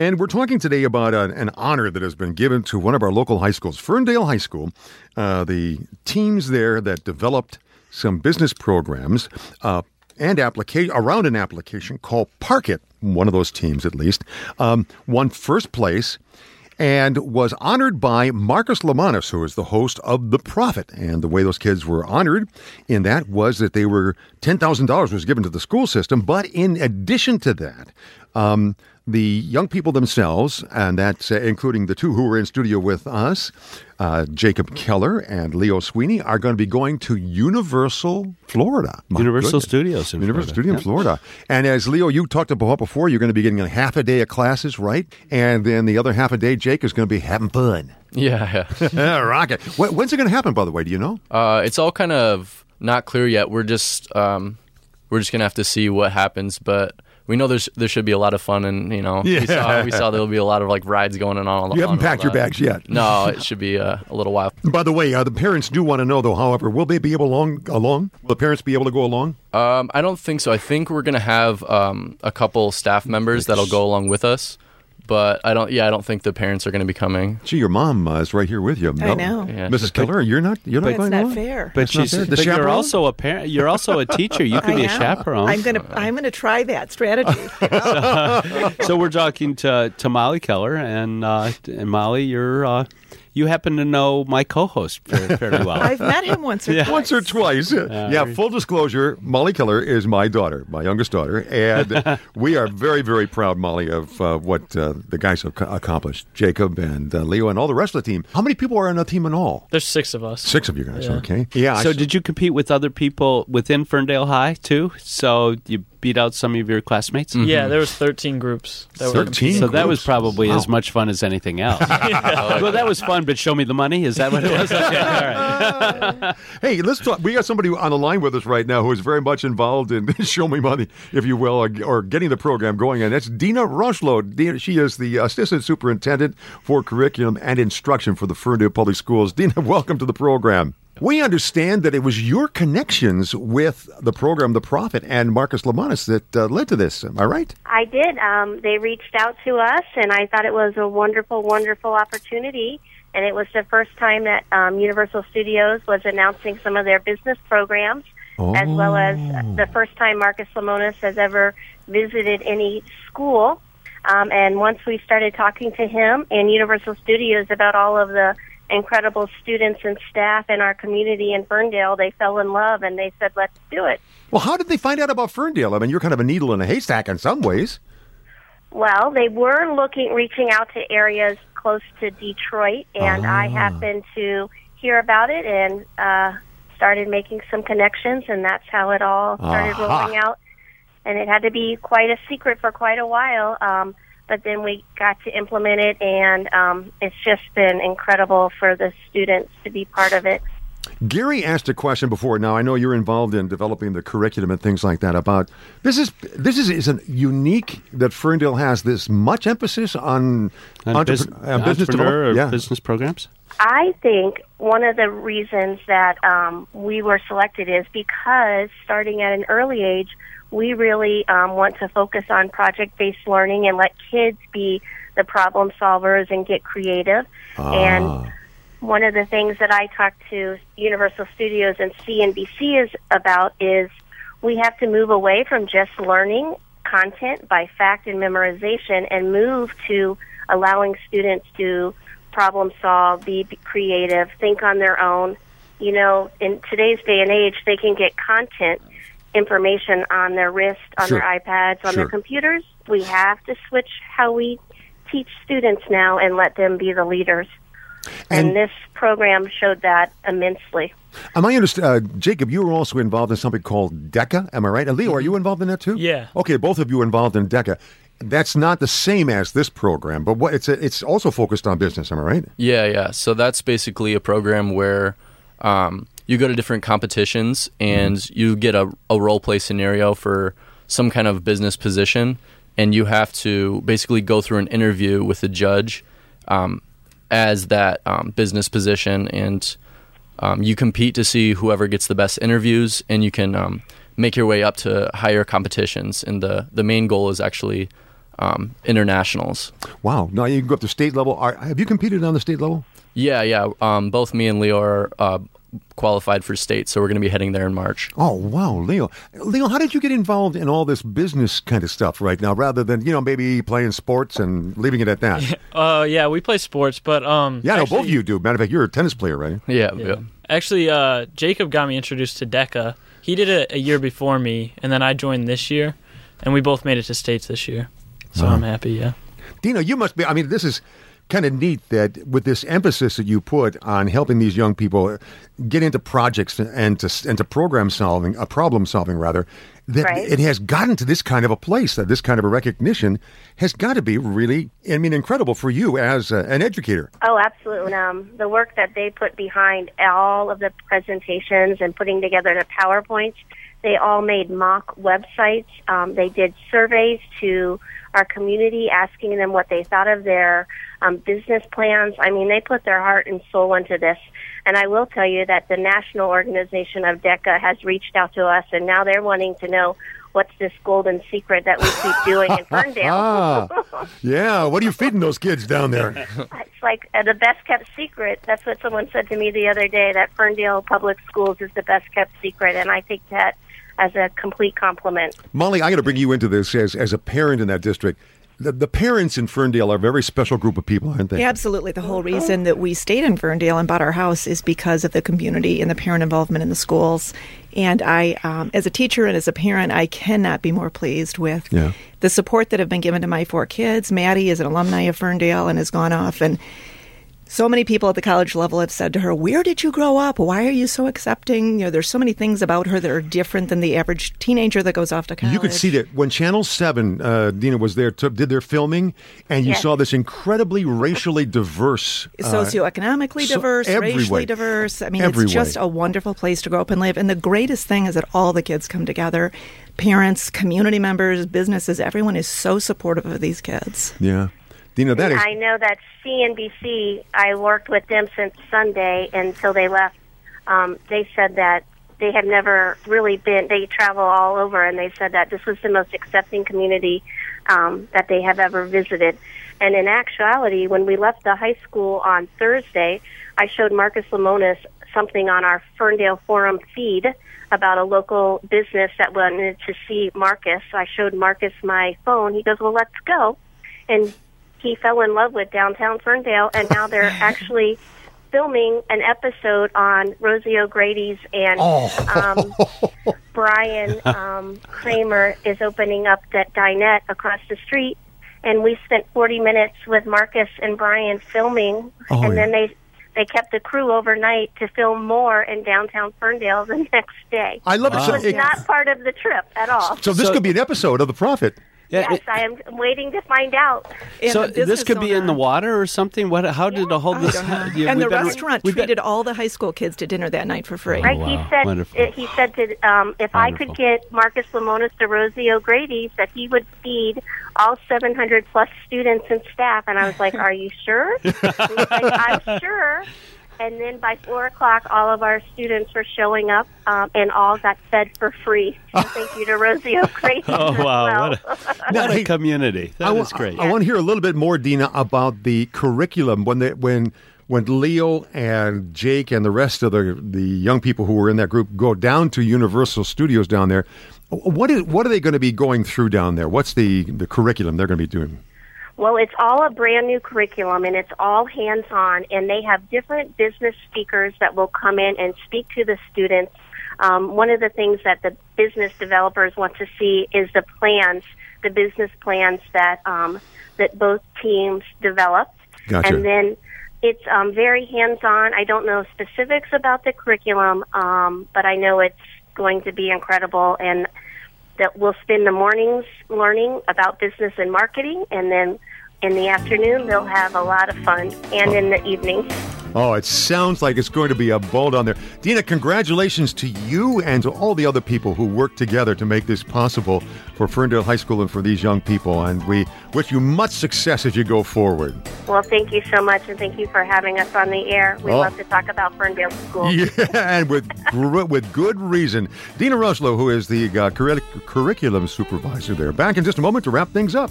And we're talking today about an honor that has been given to one of our local high schools, Ferndale High School. The teams there that developed some business programs and around an application called Park It, one of those teams at least, won first place and was honored by Marcus Lamanis, who is the host of The Prophet. And the way those kids were honored in that was that they were $10,000 was given to the school system. But in addition to that, the young people themselves, and that's including the two who were in studio with us, Jacob Keller and Leo Sweeney, are going to be going to Universal Florida. Universal Studios in Universal Studios in Florida. And as Leo, you talked about before, you're going to be getting a half a day of classes, right? And then the other half a day, Jake, is going to be having fun. Yeah. Rocket. When's it going to happen, by the way? Do you know? It's all kind of not clear yet. We're just going to have to see what happens, but we know there should be a lot of fun, and we saw there'll be a lot of like rides going on. You haven't packed your bags yet. No, it should be a little while. By the way, the parents do want to know, though. However, will they be able along? Will the parents be able to go along? I don't think so. I think we're going to have a couple staff members that'll go along with us. But I don't think the parents are going to be coming. Gee, your mom is right here with you. I know. Yeah, Mrs. Keller, you're not going along? It's not fair. But you're also a parent. You're also a teacher. You could be a chaperone. I'm gonna try that strategy. So we're talking to Molly Keller, and Molly, you happen to know my co-host fairly well. I've met him once or twice. Once or twice. Full disclosure, Molly Keller is my daughter, my youngest daughter, and we are very, very proud, Molly, of what the guys have accomplished. Jacob and Leo and all the rest of the team. How many people are on the team in all? There's 6 of us. 6 of you guys, okay. Yeah. So did you compete with other people within Ferndale High, too? So you beat out some of your classmates? Mm-hmm. Yeah, there was 13 groups. 13 So that was probably as much fun as anything else. Well, that was fun, but show me the money? Is that what it was? Okay, all right. Hey, let's talk. We got somebody on the line with us right now who is very much involved in Show Me Money, if you will, or getting the program going. And that's Dina Rushlow. She is the Assistant Superintendent for Curriculum and Instruction for the Ferndale Public Schools. Dina, welcome to the program. We understand that it was your connections with the program, The Prophet, and Marcus Lamanis that led to this. Am I right? I did. They reached out to us, and I thought it was a wonderful, wonderful opportunity. And it was the first time that Universal Studios was announcing some of their business programs, as well as the first time Marcus Lamanis has ever visited any school. And once we started talking to him and Universal Studios about all of the incredible students and staff in our community in Ferndale, they fell in love, and they said, let's do it. Well, how did they find out about Ferndale? I mean, you're kind of a needle in a haystack in some ways. Well, they were reaching out to areas close to Detroit, and I happened to hear about it and started making some connections, and that's how it all started rolling out. And it had to be quite a secret for quite a while, but then we got to implement it, and it's just been incredible for the students to be part of it. Gary asked a question before. Now, I know you're involved in developing the curriculum and things like that. About this is unique that Ferndale has this much emphasis on business development, business programs. I think one of the reasons that we were selected is because starting at an early age, we really want to focus on project-based learning and let kids be the problem solvers and get creative. And one of the things that I talk to Universal Studios and CNBC about is we have to move away from just learning content by fact and memorization and move to allowing students to problem solve, be creative, think on their own. You know, in today's day and age, they can get content information on their wrist, on their iPads, on their computers. We have to switch how we teach students now and let them be the leaders. And this program showed that immensely. Jacob, you were also involved in something called DECA, am I right? And Leo, are you involved in that too? Yeah. Okay, both of you involved in DECA. That's not the same as this program, but it's also focused on business, am I right? Yeah. So that's basically a program where you go to different competitions and you get a role play scenario for some kind of business position, and you have to basically go through an interview with a judge as that business position, and you compete to see whoever gets the best interviews, and you can make your way up to higher competitions. And the main goal is actually internationals. Wow. Now you can go up to state level. Have you competed on the state level? Yeah. Both me and Leo are qualified for state, so we're going to be heading there in March. Oh, wow, Leo. Leo, how did you get involved in all this business kind of stuff right now, rather than, maybe playing sports and leaving it at that? Yeah, we play sports, but yeah, no, both of you do. Matter of fact, you're a tennis player, right? Yeah. Actually, Jacob got me introduced to DECA. He did it a year before me, and then I joined this year, and we both made it to states this year. So I'm happy, yeah. Dino, you must be, this is kind of neat that with this emphasis that you put on helping these young people get into projects and to problem solving, that Right. it has gotten to this kind of a place, that this kind of a recognition has got to be really, incredible for you as an educator. Oh, absolutely. The work that they put behind all of the presentations and putting together the PowerPoints, they all made mock websites. They did surveys to our community asking them what they thought of their business plans. They put their heart and soul into this. And I will tell you that the national organization of DECA has reached out to us, and now they're wanting to know what's this golden secret that we keep doing in Ferndale. Yeah, what are you feeding those kids down there? It's like the best kept secret. That's what someone said to me the other day, that Ferndale Public Schools is the best kept secret, and I take that as a complete compliment. Molly, I got to bring you into this as a parent in that district. The parents in Ferndale are a very special group of people, aren't they? Absolutely. The whole reason that we stayed in Ferndale and bought our house is because of the community and the parent involvement in the schools. And I, as a teacher and as a parent, I cannot be more pleased with the support that have been given to my 4 kids. Maddie is an alumni of Ferndale and has gone off, and so many people at the college level have said to her, "Where did you grow up? Why are you so accepting?" There's so many things about her that are different than the average teenager that goes off to college. You could see that when Channel 7, Dina was there, did their filming, and you saw this incredibly racially diverse... socioeconomically diverse, racially diverse. It's just a wonderful place to grow up and live. And the greatest thing is that all the kids come together. Parents, community members, businesses, everyone is so supportive of these kids. Yeah. Dina, that is... I know that CNBC, I worked with them since Sunday until they left. They said that they had never really been, they travel all over, and they said that this was the most accepting community that they have ever visited. And in actuality, when we left the high school on Thursday, I showed Marcus Lemonis something on our Ferndale Forum feed about a local business that wanted to see Marcus. So I showed Marcus my phone. He goes, "Well, let's go." And he fell in love with downtown Ferndale, and now they're actually filming an episode on Rosie O'Grady's, and Brian Kramer is opening up that dinette across the street, and we spent 40 minutes with Marcus and Brian filming, then they kept the crew overnight to film more in downtown Ferndale the next day. I love it. It was not part of the trip at all. So this could be an episode of The Prophet. Yes, I am waiting to find out. So this could be in the water or something? How did the whole this? And the restaurant treated all the high school kids to dinner that night for free. Right? wow. He said to if I could get Marcus Lemonis to Rosie O'Grady's, that he would feed all 700 plus students and staff. And I was like, "Are you sure?" He was like, "I'm sure." And then by 4 o'clock, all of our students were showing up, and all got fed for free. So thank you to Rosie O'Grady. Oh, wow. Well. What a community. That is great. I want to hear a little bit more, Dina, about the curriculum. When Leo and Jake and the rest of the young people who were in that group go down to Universal Studios down there, what are they going to be going through down there? What's the curriculum they're going to be doing? Well, it's all a brand new curriculum, and it's all hands-on, and they have different business speakers that will come in and speak to the students. One of the things that the business developers want to see is the business plans that both teams developed. Gotcha. And then it's very hands-on. I don't know specifics about the curriculum, but I know it's going to be incredible, and that we'll spend the mornings learning about business and marketing, and then in the afternoon they'll have a lot of fun, and in the evenings. Oh, it sounds like it's going to be a ball down there. Dina, congratulations to you and to all the other people who worked together to make this possible for Ferndale High School and for these young people. And we wish you much success as you go forward. Well, thank you so much, and thank you for having us on the air. We love to talk about Ferndale School. Yeah, and with good reason. Dina Ruslow, who is the curriculum supervisor there. Back in just a moment to wrap things up.